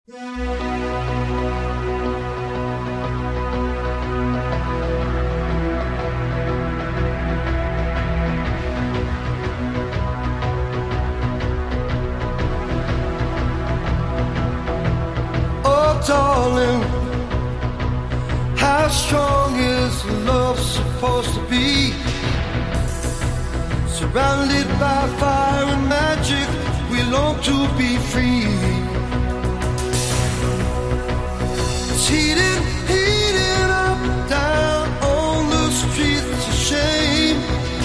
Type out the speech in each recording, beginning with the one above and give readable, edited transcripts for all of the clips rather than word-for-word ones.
Oh, darling, how strong is love supposed to be? Surrounded by fire and magic, we long to be free. It's heating up, down on the streets of shame.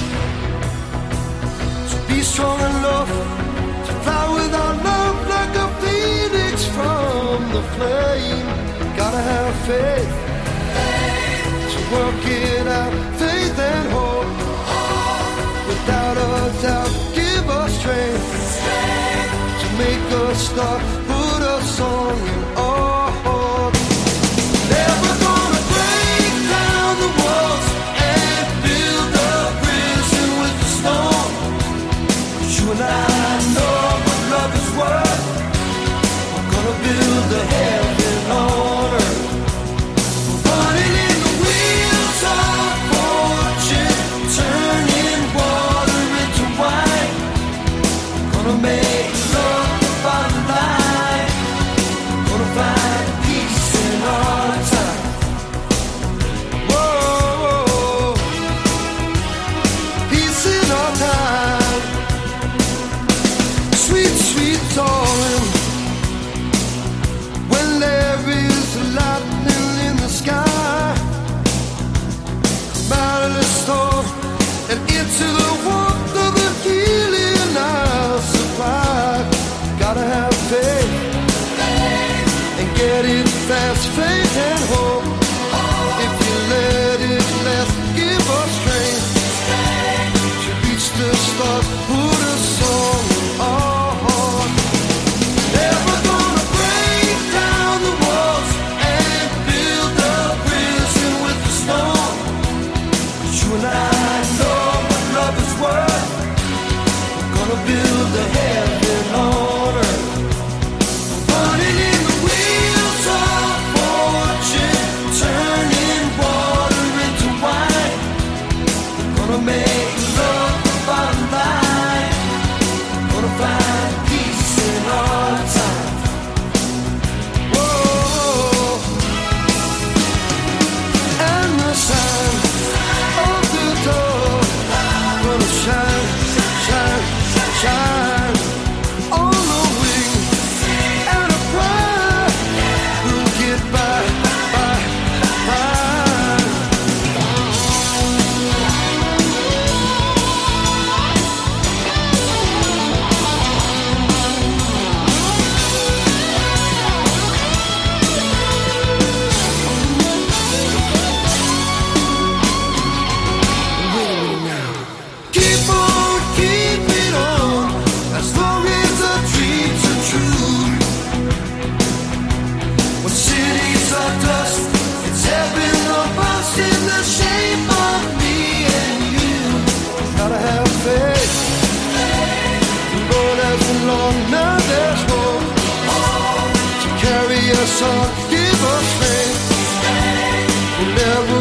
So be strong enough to fly with our love like a phoenix from the flame. Gotta have faith to work it out, faith and hope. Without a doubt, give us strength to make us start, put a song in our heart. Never gonna break down the walls and build a prison with the stone. 'Cause you and I know what love is worth. We're gonna build a heaven on earth. We're running in the wheels of fortune, turning water into wine. Gonna make love the bottom line. Gonna find peace in our time. Whoa, peace in our time. Sweet, sweet darling, when there is lightning in the sky, come out of the storm and into the warmth of the healing I'll supply. Gotta have faith and get it fast, faith and hope. If you let it last, give us strength to reach the start, put a song in our heart. Never gonna break down the walls and build a prison with the stone. 'Cause you and I know what love is worth. We're gonna build a heaven on earth. Running in the wheels of fortune, turning water into wine. We're gonna make love the bottom line. Gonna find peace in our time. Whoa, and the sign of the door gonna shine, shine, shine on the wing and a pride. We'll get by, by. Keep on, keep it on, as long as our dreams are true. When cities are dust, it's heaven or bust in the shape of me and you. Gotta have faith. The road has been long, now there's hope to carry us on, give us strength. We'll never